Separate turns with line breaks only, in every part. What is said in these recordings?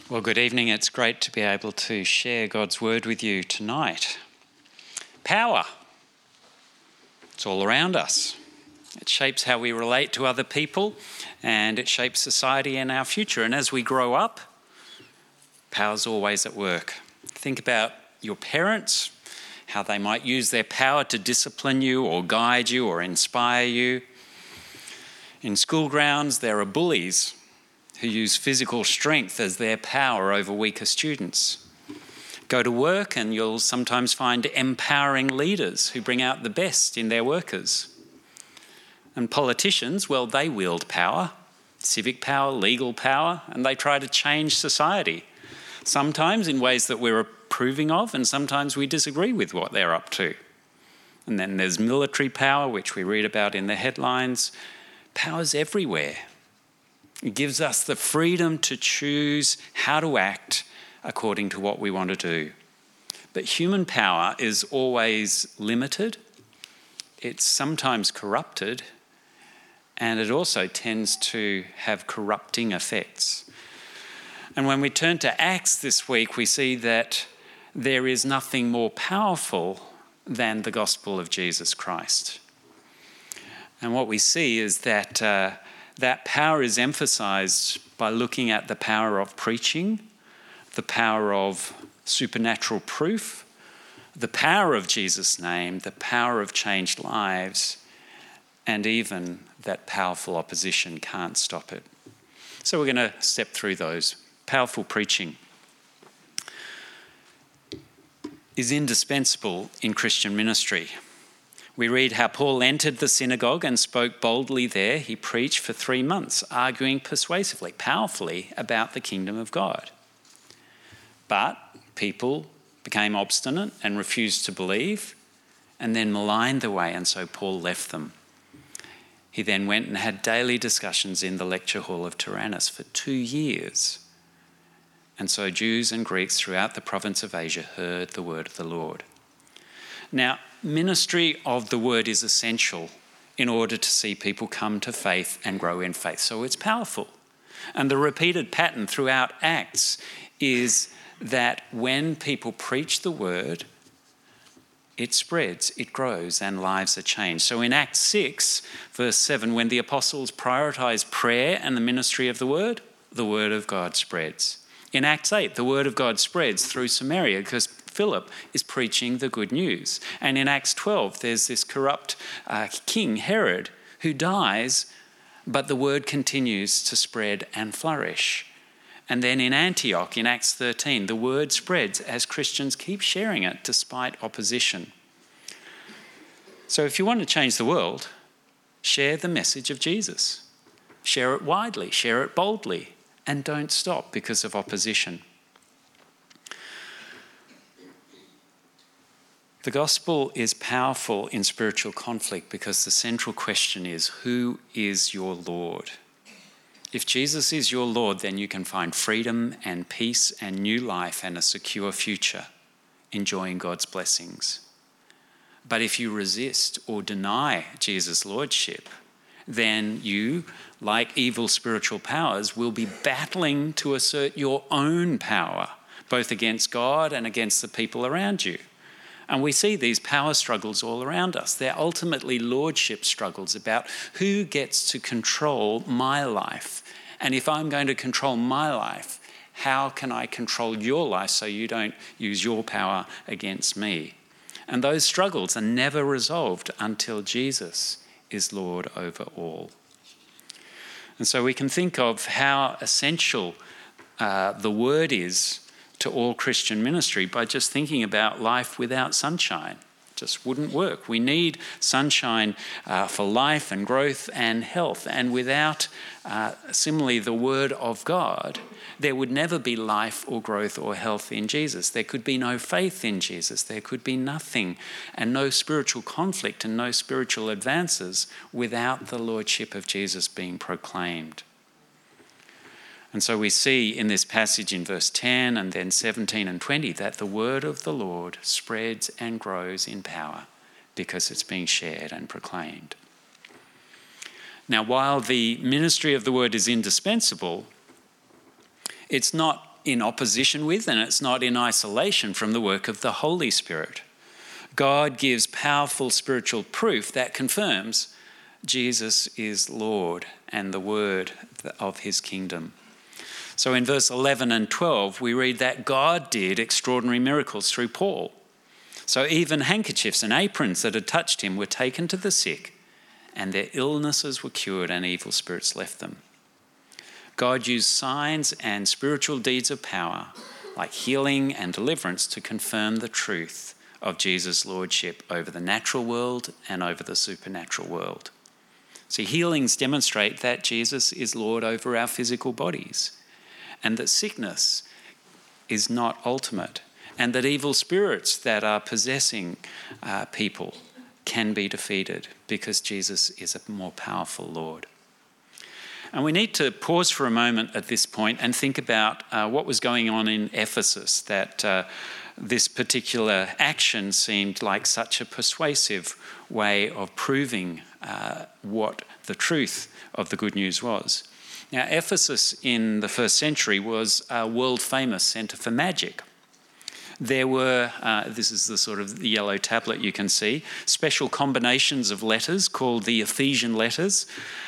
Well, good evening. It's great to be able to share God's word with you tonight. Power. It's all around us. It shapes how we relate to other people, and it shapes society and our future. And as we grow up, power's always at work. Think about your parents, how they might use their power to discipline you or guide you or inspire you. In school grounds, there are bullies who use physical strength as their power over weaker students. Go to work and you'll sometimes find empowering leaders who bring out the best in their workers. And politicians, well, they wield power, civic power, legal power, and they try to change society, sometimes in ways that we're approving of, and sometimes we disagree with what they're up to. And then there's military power, which we read about in the headlines. Power's everywhere. It gives us the freedom to choose how to act according to what we want to do. But human power is always limited. It's sometimes corrupted, and it also tends to have corrupting effects. And when we turn to Acts this week, we see that there is nothing more powerful than the gospel of Jesus Christ. And what we see is that that power is emphasised by looking at the power of preaching, the power of supernatural proof, the power of Jesus' name, the power of changed lives, and even that powerful opposition can't stop it. So we're going to step through those. Powerful preaching is indispensable in Christian ministry. We read how Paul entered the synagogue and spoke boldly there. He preached for 3 months, arguing persuasively, powerfully about the kingdom of God. But people became obstinate and refused to believe, and then maligned the way, and so Paul left them. He then went and had daily discussions in the lecture hall of Tyrannus for 2 years. And so Jews and Greeks throughout the province of Asia heard the word of the Lord. Now, ministry of the word is essential in order to see people come to faith and grow in faith. So it's powerful. And the repeated pattern throughout Acts is that when people preach the word, it spreads, it grows, and lives are changed. So in Acts 6, verse 7, when the apostles prioritise prayer and the ministry of the word of God spreads. In Acts 8, the word of God spreads through Samaria because Philip is preaching the good news. And in Acts 12, there's this corrupt king, Herod, who dies, but the word continues to spread and flourish. And then in Antioch, in Acts 13, the word spreads as Christians keep sharing it despite opposition. So if you want to change the world, share the message of Jesus. Share it widely, share it boldly, and don't stop because of opposition. The gospel is powerful in spiritual conflict because the central question is, who is your Lord? If Jesus is your Lord, then you can find freedom and peace and new life and a secure future, enjoying God's blessings. But if you resist or deny Jesus' lordship, then you, like evil spiritual powers, will be battling to assert your own power, both against God and against the people around you. And we see these power struggles all around us. They're ultimately lordship struggles about who gets to control my life. And if I'm going to control my life, how can I control your life so you don't use your power against me? And those struggles are never resolved until Jesus is Lord over all. And so we can think of how essential the word is to all Christian ministry by just thinking about life without sunshine. It just wouldn't work. We need sunshine for life and growth and health. And without, similarly, the word of God, there would never be life or growth or health in Jesus. There could be no faith in Jesus. There could be nothing and no spiritual conflict and no spiritual advances without the lordship of Jesus being proclaimed. And so we see in this passage in verse 10 and then 17 and 20 that the word of the Lord spreads and grows in power because it's being shared and proclaimed. Now, while the ministry of the word is indispensable, it's not in opposition with, and it's not in isolation from the work of the Holy Spirit. God gives powerful spiritual proof that confirms Jesus is Lord and the word of his kingdom. So in verse 11 and 12, we read that God did extraordinary miracles through Paul. So even handkerchiefs and aprons that had touched him were taken to the sick, and their illnesses were cured and evil spirits left them. God used signs and spiritual deeds of power, like healing and deliverance, to confirm the truth of Jesus' lordship over the natural world and over the supernatural world. See, healings demonstrate that Jesus is Lord over our physical bodies, and that sickness is not ultimate, and that evil spirits that are possessing people can be defeated because Jesus is a more powerful Lord. And we need to pause for a moment at this point and think about what was going on in Ephesus, that this particular action seemed like such a persuasive way of proving what the truth of the good news was. Now, Ephesus in the first century was a world-famous centre for magic. There were, this is the sort of yellow tablet you can see, special combinations of letters called the Ephesian letters,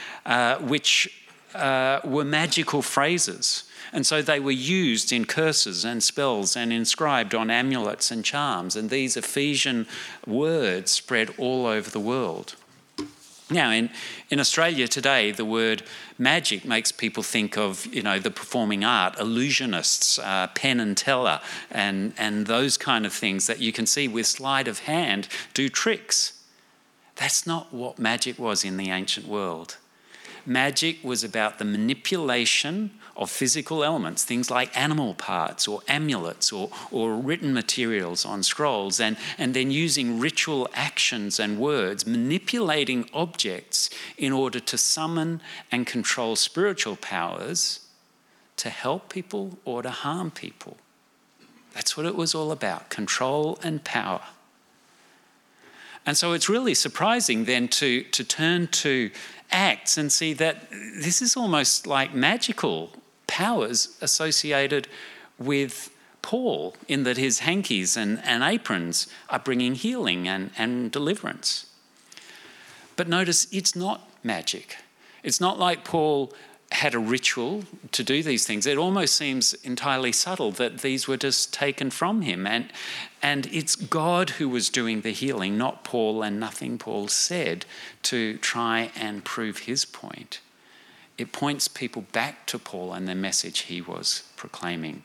which were magical phrases. And so they were used in curses and spells and inscribed on amulets and charms. And these Ephesian words spread all over the world. Now, in Australia today, the word magic makes people think of, the performing art, illusionists, Penn and Teller, and those kind of things that you can see with sleight of hand do tricks. That's not what magic was in the ancient world. Magic was about the manipulation of physical elements, things like animal parts or amulets or written materials on scrolls, and then using ritual actions and words, manipulating objects in order to summon and control spiritual powers to help people or to harm people. That's what it was all about, control and power. And so it's really surprising then to turn to Acts and see that this is almost like magical powers associated with Paul, in that his hankies and aprons are bringing healing and deliverance. But notice, it's not magic. It's not like Paul had a ritual to do these things. It almost seems entirely subtle that these were just taken from him. And it's God who was doing the healing, not Paul, and nothing Paul said to try and prove his point. It points people back to Paul and the message he was proclaiming.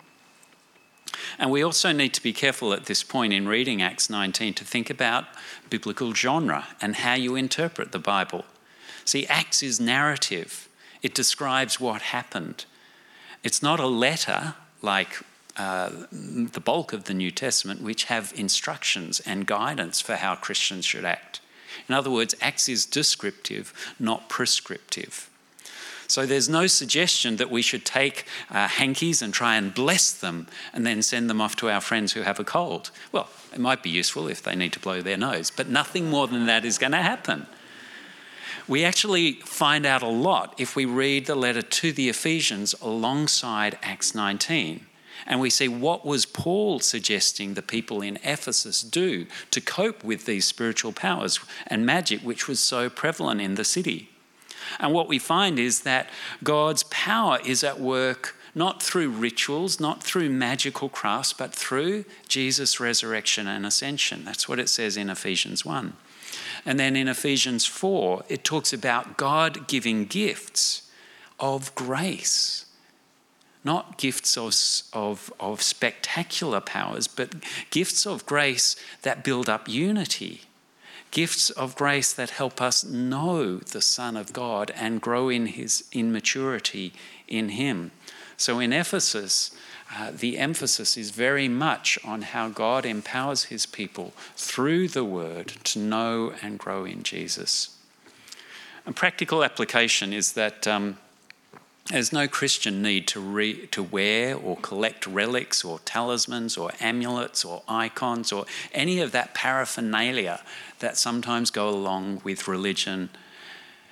And we also need to be careful at this point in reading Acts 19 to think about biblical genre and how you interpret the Bible. See, Acts is narrative. It describes what happened. It's not a letter like the bulk of the New Testament, which have instructions and guidance for how Christians should act. In other words, Acts is descriptive, not prescriptive. So there's no suggestion that we should take hankies and try and bless them and then send them off to our friends who have a cold. Well, it might be useful if they need to blow their nose, but nothing more than that is going to happen. We actually find out a lot if we read the letter to the Ephesians alongside Acts 19. And we see what was Paul suggesting the people in Ephesus do to cope with these spiritual powers and magic which was so prevalent in the city. And what we find is that God's power is at work not through rituals, not through magical crafts, but through Jesus' resurrection and ascension. That's what it says in Ephesians 1. And then in Ephesians 4, it talks about God giving gifts of grace. Not gifts of spectacular powers, but gifts of grace that build up unity. Gifts of grace that help us know the Son of God and grow in maturity in him. So in Ephesus, the emphasis is very much on how God empowers his people through the word to know and grow in Jesus. A practical application is that there's no Christian need to wear or collect relics or talismans or amulets or icons or any of that paraphernalia that sometimes go along with religion,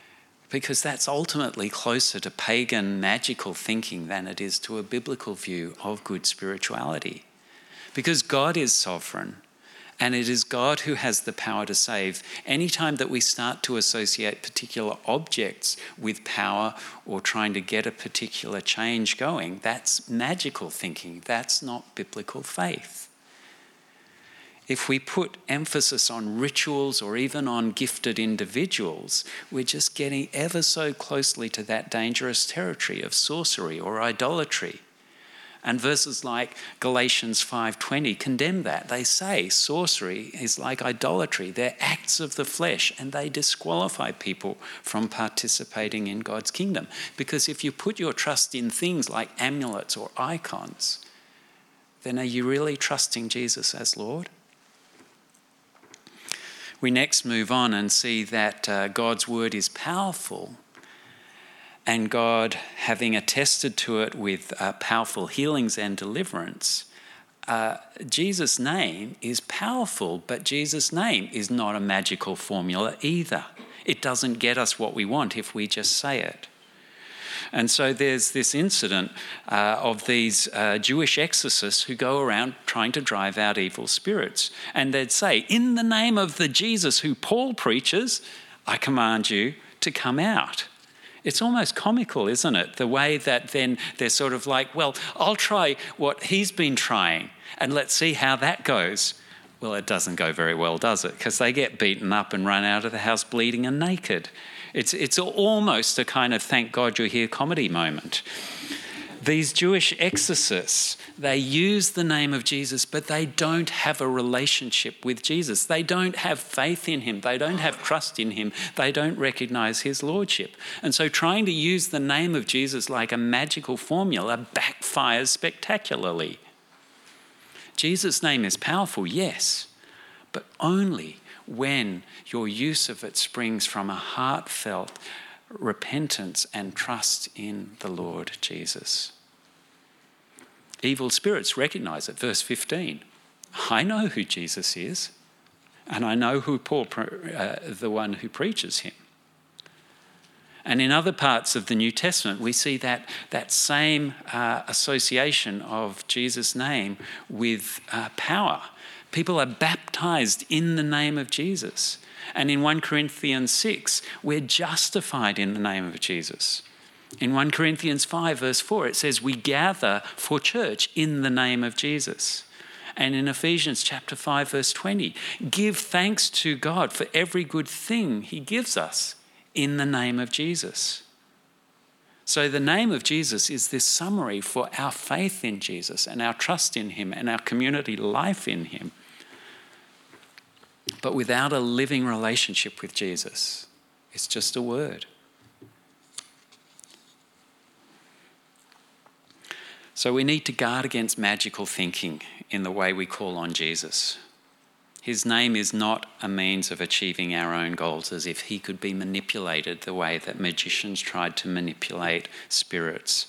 because that's ultimately closer to pagan magical thinking than it is to a biblical view of good spirituality. Because God is sovereign, and it is God who has the power to save. Anytime that we start to associate particular objects with power or trying to get a particular change going, that's magical thinking. That's not biblical faith. If we put emphasis on rituals or even on gifted individuals, we're just getting ever so closely to that dangerous territory of sorcery or idolatry. And verses like Galatians 5:20 condemn that. They say sorcery is like idolatry. They're acts of the flesh, and they disqualify people from participating in God's kingdom. Because if you put your trust in things like amulets or icons, then are you really trusting Jesus as Lord? We next move on and see that God's word is powerful, and God, having attested to it with powerful healings and deliverance, Jesus' name is powerful, but Jesus' name is not a magical formula either. It doesn't get us what we want if we just say it. And so there's this incident of these Jewish exorcists who go around trying to drive out evil spirits. And they'd say, in the name of the Jesus who Paul preaches, I command you to come out. It's almost comical, isn't it? The way that then they're sort of like, well, I'll try what he's been trying and let's see how that goes. Well, it doesn't go very well, does it? Because they get beaten up and run out of the house bleeding and naked. It's almost a kind of thank God you're here comedy moment. These Jewish exorcists, they use the name of Jesus, but they don't have a relationship with Jesus. They don't have faith in him. They don't have trust in him. They don't recognize his lordship. And so trying to use the name of Jesus like a magical formula backfires spectacularly. Jesus' name is powerful, yes, but only when your use of it springs from a heartfelt repentance and trust in the Lord Jesus. Evil spirits recognize it. Verse 15, I know who Jesus is, and I know who Paul, the one who preaches him. And in other parts of the New Testament, we see that same association of Jesus' name with power. People are baptized in the name of Jesus. And in 1 Corinthians 6, we're justified in the name of Jesus. In 1 Corinthians 5, verse 4, it says we gather for church in the name of Jesus. And in Ephesians chapter 5, verse 20, give thanks to God for every good thing he gives us in the name of Jesus. So the name of Jesus is this summary for our faith in Jesus and our trust in him and our community life in him. But without a living relationship with Jesus, it's just a word. So we need to guard against magical thinking in the way we call on Jesus. His name is not a means of achieving our own goals, as if he could be manipulated the way that magicians tried to manipulate spirits.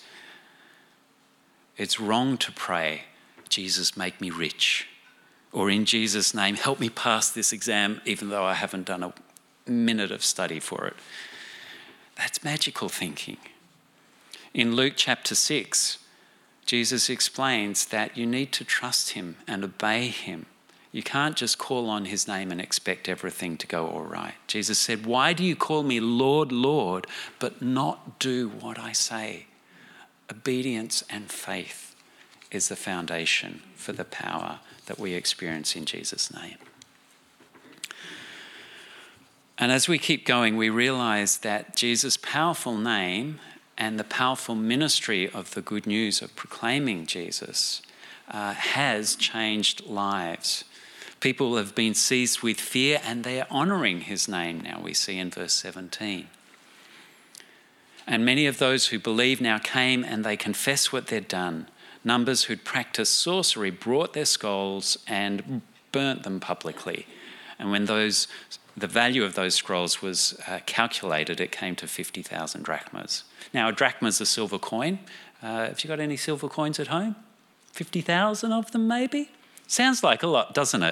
It's wrong to pray, Jesus, make me rich. Or in Jesus' name, help me pass this exam, even though I haven't done a minute of study for it. That's magical thinking. In Luke chapter 6, Jesus explains that you need to trust him and obey him. You can't just call on his name and expect everything to go all right. Jesus said, why do you call me Lord, Lord, but not do what I say? Obedience and faith is the foundation for the power that we experience in Jesus' name. And as we keep going, we realize that Jesus' powerful name and the powerful ministry of the good news of proclaiming Jesus has changed lives. People have been seized with fear and they are honouring his name now, we see in verse 17. And many of those who believe now came and they confessed what they'd done. Numbers who'd practiced sorcery brought their scrolls and burnt them publicly. And when the value of those scrolls was calculated, it came to 50,000 drachmas. Now, a drachma is a silver coin. Have you got any silver coins at home? 50,000 of them maybe? Sounds like a lot, doesn't it?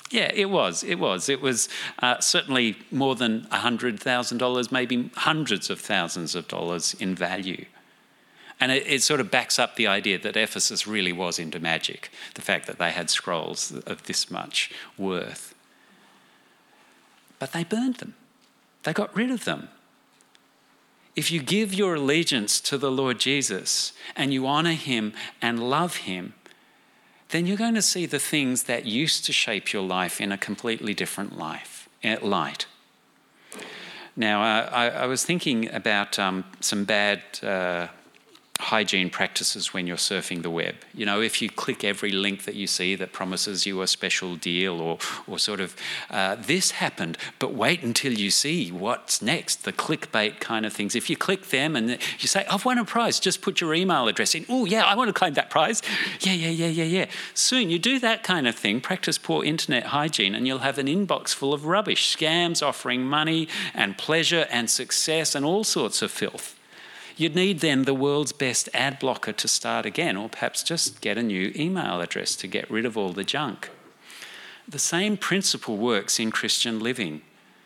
Yeah, it was. It was certainly more than $100,000, maybe hundreds of thousands of dollars in value. And it sort of backs up the idea that Ephesus really was into magic, the fact that they had scrolls of this much worth. But they burned them. They got rid of them. If you give your allegiance to the Lord Jesus and you honour him and love him, then you're going to see the things that used to shape your life in a completely different light. Now, I was thinking about some bad hygiene practices when you're surfing the web. You know, if you click every link that you see that promises you a special deal or sort of, this happened, but wait until you see what's next, the clickbait kind of things. If you click them and you say, I've won a prize, just put your email address in. Oh, yeah, I want to claim that prize. Yeah. Soon you do that kind of thing, practice poor internet hygiene, and you'll have an inbox full of rubbish, scams offering money and pleasure and success and all sorts of filth. You'd need then the world's best ad blocker to start again, or perhaps just get a new email address to get rid of all the junk. The same principle works in Christian living.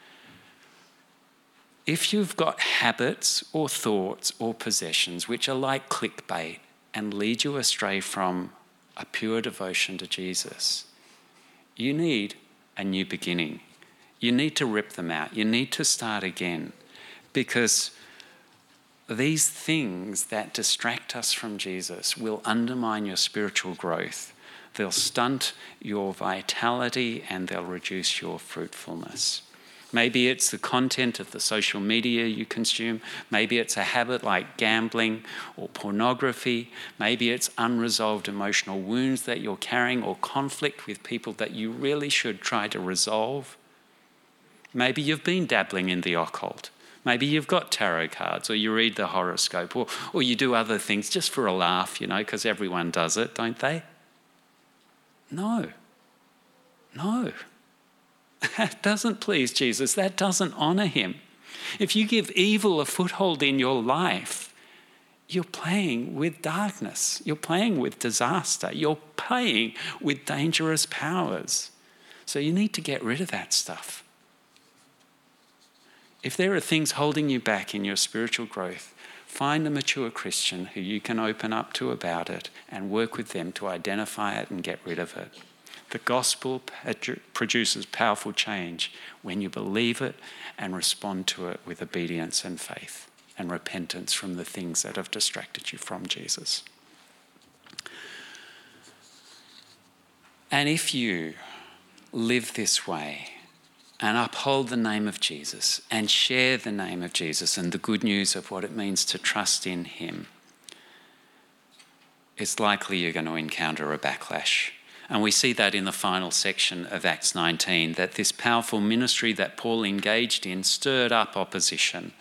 If you've got habits or thoughts or possessions which are like clickbait and lead you astray from a pure devotion to Jesus, you need a new beginning. You need to rip them out. You need to start again, because these things that distract us from Jesus will undermine your spiritual growth. They'll stunt your vitality and they'll reduce your fruitfulness. Maybe it's the content of the social media you consume. Maybe it's a habit like gambling or pornography. Maybe it's unresolved emotional wounds that you're carrying or conflict with people that you really should try to resolve. Maybe you've been dabbling in the occult. Maybe you've got tarot cards, or you read the horoscope, or you do other things just for a laugh, you know, because everyone does it, don't they? No. That doesn't please Jesus. That doesn't honour him. If you give evil a foothold in your life, you're playing with darkness. You're playing with disaster. You're playing with dangerous powers. So you need to get rid of that stuff. If there are things holding you back in your spiritual growth, find a mature Christian who you can open up to about it and work with them to identify it and get rid of it. The gospel produces powerful change when you believe it and respond to it with obedience and faith and repentance from the things that have distracted you from Jesus. And if you live this way and uphold the name of Jesus and share the name of Jesus and the good news of what it means to trust in him, it's likely you're going to encounter a backlash. And we see that in the final section of Acts 19, that this powerful ministry that Paul engaged in stirred up opposition.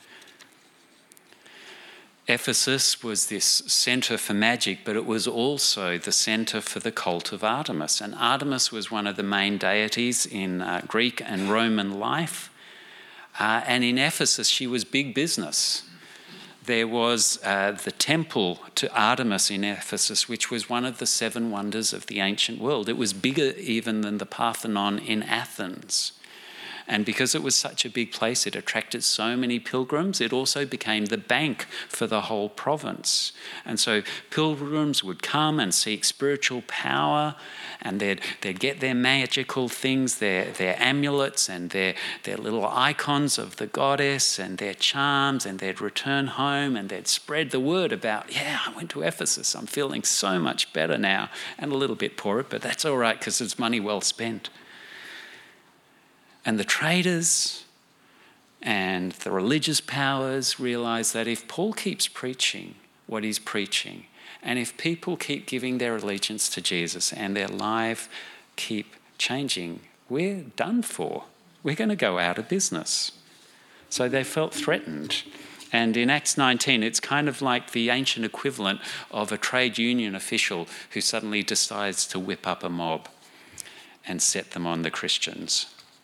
Ephesus was this centre for magic, but it was also the centre for the cult of Artemis. And Artemis was one of the main deities in Greek and Roman life. And in Ephesus, she was big business. There was the temple to Artemis in Ephesus, which was one of the 7 wonders of the ancient world. It was bigger even than the Parthenon in Athens. And because it was such a big place, it attracted so many pilgrims, it also became the bank for the whole province. And so pilgrims would come and seek spiritual power, and they'd get their magical things, their amulets and their little icons of the goddess and their charms, and they'd return home and they'd spread the word about, yeah, I went to Ephesus, I'm feeling so much better now, and a little bit poorer, but that's all right because it's money well spent. And the traders and the religious powers realised that if Paul keeps preaching what he's preaching, and if people keep giving their allegiance to Jesus and their life keep changing, we're done for. We're going to go out of business. So they felt threatened. And in Acts 19, it's kind of like the ancient equivalent of a trade union official who suddenly decides to whip up a mob and set them on the Christians.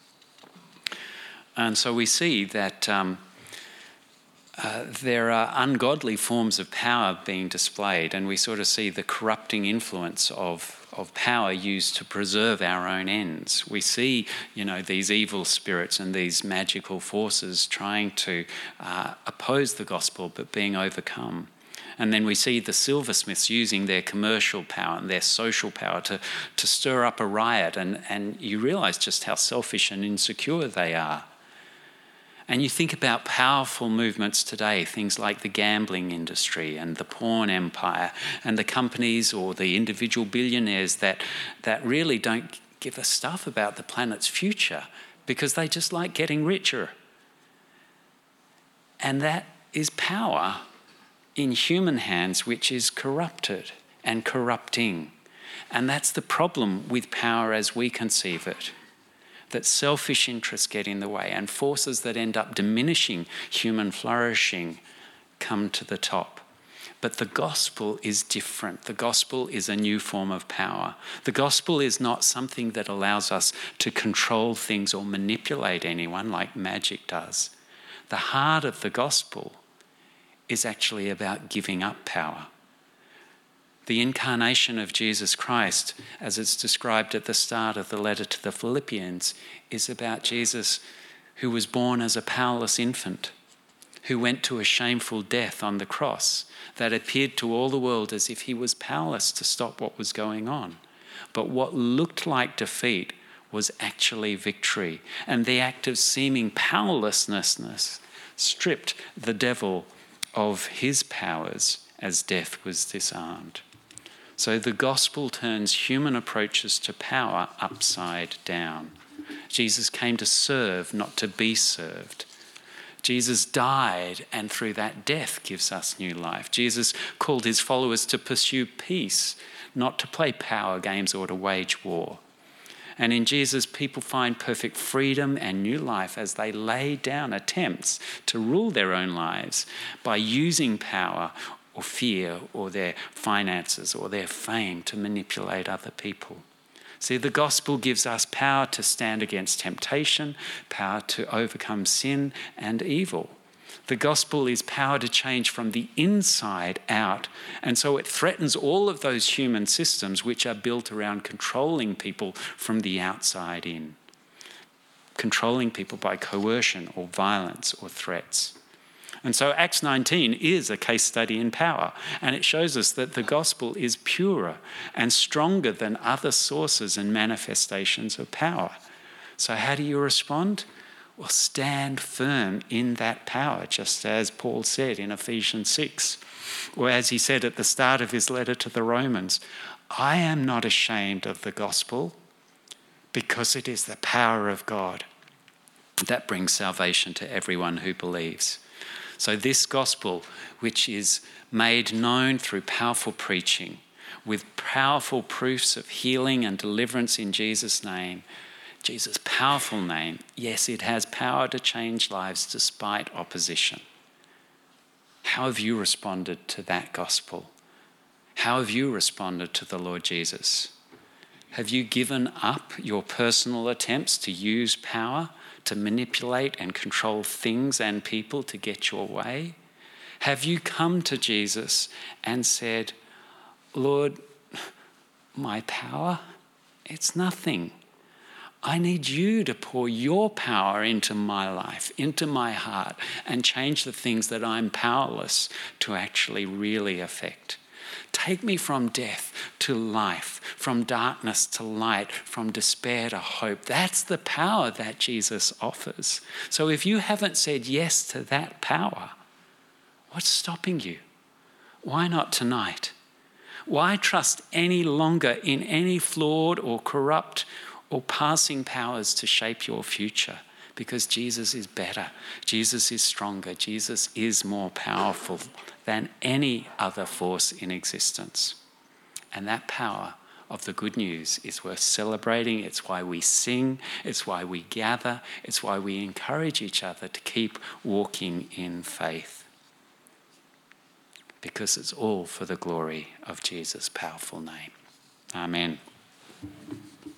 And so we see that there are ungodly forms of power being displayed, and we sort of see the corrupting influence of of power used to preserve our own ends. We see, these evil spirits and these magical forces trying to oppose the gospel but being overcome. And then we see the silversmiths using their commercial power and their social power to stir up a riot, and you realise just how selfish and insecure they are. And you think about powerful movements today, things like the gambling industry and the porn empire and the companies or the individual billionaires that really don't give a stuff about the planet's future because they just like getting richer. And that is power in human hands, which is corrupted and corrupting. And that's the problem with power as we conceive it. That selfish interests get in the way and forces that end up diminishing human flourishing come to the top. But the gospel is different. The gospel is a new form of power. The gospel is not something that allows us to control things or manipulate anyone like magic does. The heart of the gospel is actually about giving up power. The incarnation of Jesus Christ, as it's described at the start of the letter to the Philippians, is about Jesus who was born as a powerless infant, who went to a shameful death on the cross that appeared to all the world as if he was powerless to stop what was going on. But what looked like defeat was actually victory, and the act of seeming powerlessness stripped the devil of his powers as death was disarmed. So the gospel turns human approaches to power upside down. Jesus came to serve, not to be served. Jesus died, and through that death gives us new life. Jesus called his followers to pursue peace, not to play power games or to wage war. And in Jesus, people find perfect freedom and new life as they lay down attempts to rule their own lives by using power or fear or their finances or their fame to manipulate other people. See, the gospel gives us power to stand against temptation, power to overcome sin and evil. The gospel is power to change from the inside out, and so it threatens all of those human systems which are built around controlling people from the outside in, controlling people by coercion or violence or threats. And so Acts 19 is a case study in power, and it shows us that the gospel is purer and stronger than other sources and manifestations of power. So how do you respond? Well, stand firm in that power, just as Paul said in Ephesians 6, or as he said at the start of his letter to the Romans, I am not ashamed of the gospel because it is the power of God that brings salvation to everyone who believes. So this gospel, which is made known through powerful preaching, with powerful proofs of healing and deliverance in Jesus' name, Jesus' powerful name, yes, it has power to change lives despite opposition. How have you responded to that gospel? How have you responded to the Lord Jesus? Have you given up your personal attempts to use power to manipulate and control things and people to get your way? Have you come to Jesus and said, Lord, my power, it's nothing. I need you to pour your power into my life, into my heart, and change the things that I'm powerless to actually really affect. Take me from death to life, from darkness to light, from despair to hope. That's the power that Jesus offers. So if you haven't said yes to that power, what's stopping you? Why not tonight? Why trust any longer in any flawed or corrupt or passing powers to shape your future? Because Jesus is better, Jesus is stronger, Jesus is more powerful than any other force in existence. And that power of the good news is worth celebrating. It's why we sing, it's why we gather, it's why we encourage each other to keep walking in faith. Because it's all for the glory of Jesus' powerful name. Amen.